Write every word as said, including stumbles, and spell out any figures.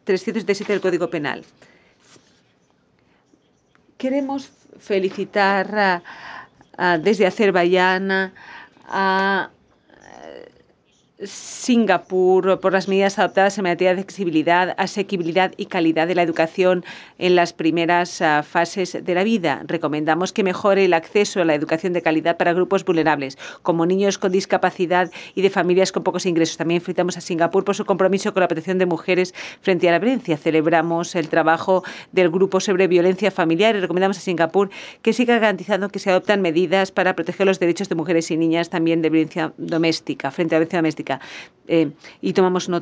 trescientos setenta y siete del Código Penal. Queremos felicitar a, a, desde Azerbaiyán a Singapur por las medidas adoptadas en materia de accesibilidad, asequibilidad y calidad de la educación en las primeras uh, fases de la vida. Recomendamos que mejore el acceso a la educación de calidad para grupos vulnerables, como niños con discapacidad y de familias con pocos ingresos. También felicitamos a Singapur por su compromiso con la protección de mujeres frente a la violencia. Celebramos el trabajo del Grupo sobre Violencia Familiar y recomendamos a Singapur que siga garantizando que se adoptan medidas para proteger los derechos de mujeres y niñas también de violencia doméstica, frente a la violencia doméstica. Eh, y tomamos nota